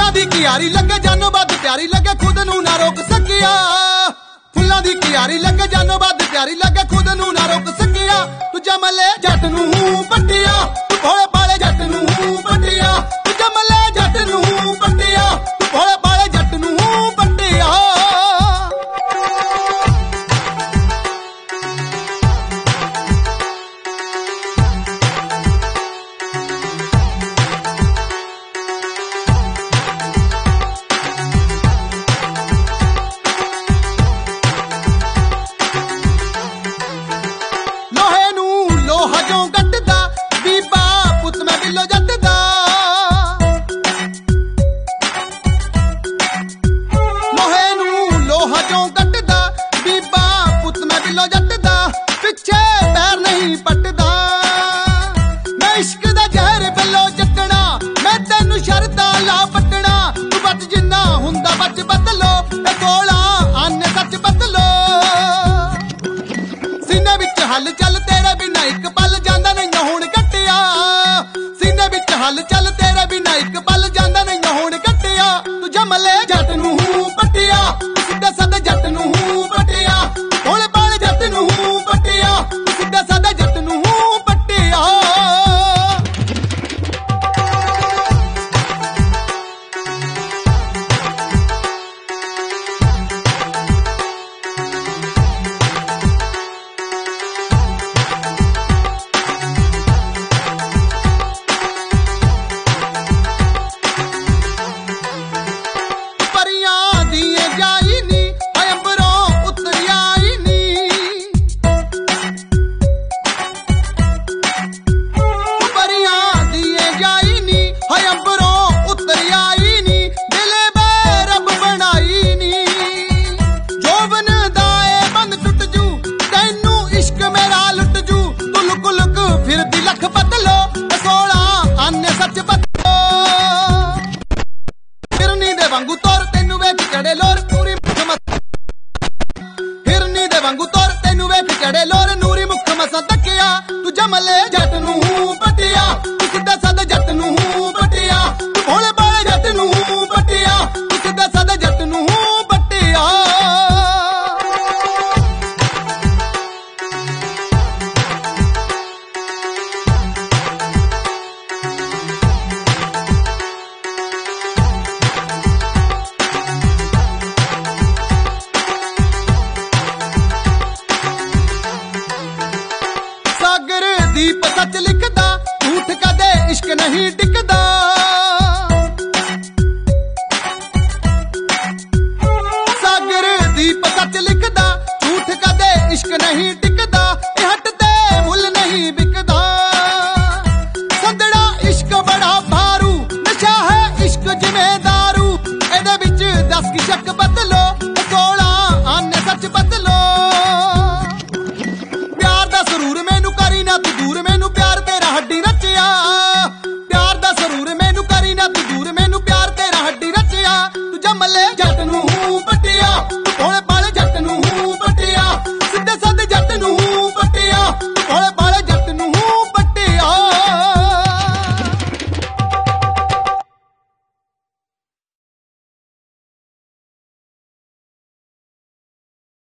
फुल्लां दी क्यारी लगे जानों बद प्यारी लगे खुद नूं ना रोक सकिया। फुल्लां दी क्यारी लगे जानों बद प्यारी लगे खुद नूं ना रोक सकिया। तू जमले जट नूं पट्टिया, तू भोले भाले जट नूं पट्टिया। तू जमले जट नूं पट्टिया, तू भोले भाले जट नूं पट्टिया। हल चल तेरे बिना एक पल जांदा नहीं हुण कट्टिया। सीने विच हल चल तेरे बिना एक पल जांदा नहीं हुण कट्टिया। तू जमले जट नूं पट्टिया, सीधे साधे जट नूं पट्टिया। भोले भाले जट नूं पट्टिया, सीधे साधे जट नूं पट्टिया। वांगू तोर तेनू वेख चढ़े लोर नूरी मुख मसा। हिरनी दे वांगू तोर तेनू वेख चढ़े लोर नूरी मुख मसा तकिया। तू जमले जट नूं पट्टिया, तू सीधा साधा जट नूं पट्टिया। तू भोले भाले जट नूं पट्टिया, तू सीधा साधा जट नूं पट्टिया। दीप सच लिखदा झूठ कदे इश्क नहीं टिकदा। सागर दीप सच लिखदा झूठ कदे इश्क नहीं टिकदा। हटते मुल नहीं बिकदा। संदड़ा इश्क बड़ा भारू नशा है इश्क जिम्मेदारू। एदे विच दस की शक बदलो 16 आने सच बदलो। प्यार दा सरूर मैनू करी ना तू दूर मैनू प्यार तेरा हड्डी रचिया। प्यार दा सरूर मैनू करी ना तू दूर मैनू प्यार तेरा हड्डी रचिया। तू जमले जट नूं पट्टिया, तू भोले भाले जट नूं पट्टिया। सीधे साधे जट नूं पट्टिया, तू भोले